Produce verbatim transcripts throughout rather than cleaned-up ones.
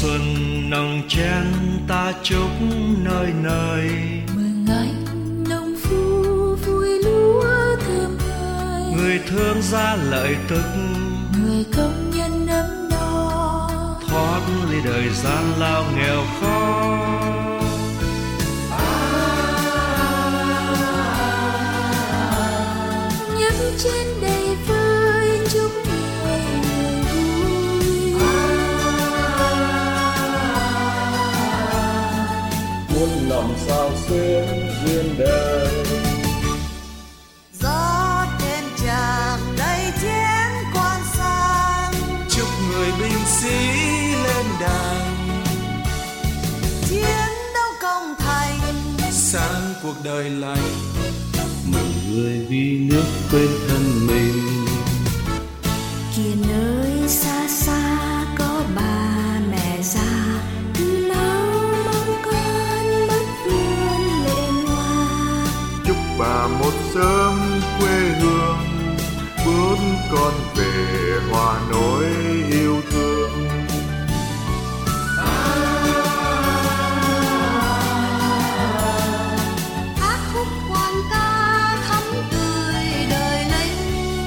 xuân nồng chen ta chúc nơi nơi. Mừng anh nông phu vui lúa thơm ngời, người thương gia lợi tức, người công nhân ấm no, thoát ly đời gian lao nghèo khó. Nhấp trên đầy vơi chúc người người vui. Muôn lòng sao xuyến duyên đời. Gió thêm tràn đầy chén quan sang, chúc người binh sĩ lên đàng. chiến đấu công thành, Sáng cuộc đời lành. Mừng người vì nước quên thân mình. Kia nơi xa xa có bà mẹ già, cứ lâu mong con mất vươn lệ hoa. Chúc bà một sớm quê hương, bước con về hòa nỗi yêu thương. hát khúc hoan ca thắm tươi đời lính.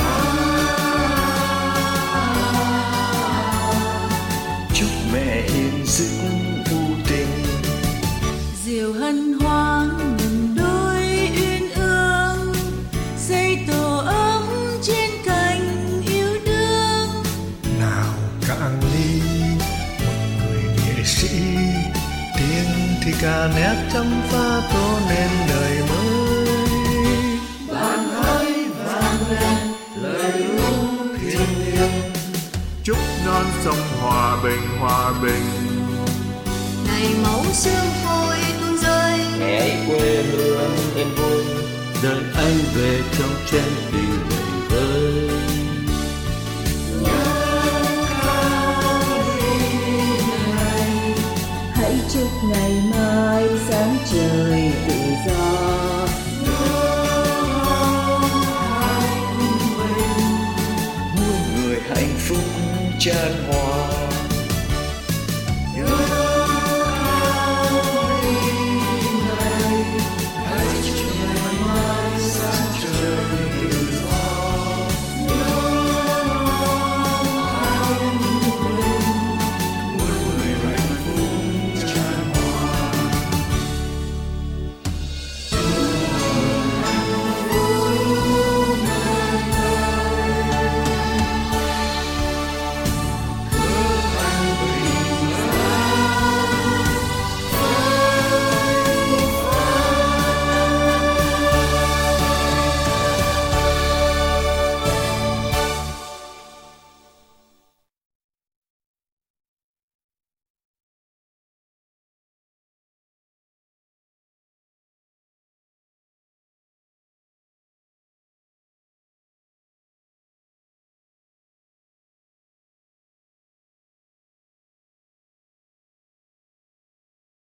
Chúc mẹ hiền dữ u tình, Diều hân hoang ngừng đôi uyên ương, xây tổ ấm trên cành yêu đương. Nào cạn ly một người nghệ sĩ, tiếng thì ca nét chăm pha tô nên đời mới. bàn hơi vang lên lời ru thiêng liêng. Chúc non sông hòa bình hòa bình. Ngày mẫu sương phôi tuôn rơi, Hãy quê hương yên vui. Đợi anh về trong chén tình đầy vơi. Hãy chúc ngày mai sáng trời tự do. Muôn người hạnh phúc chan hòa.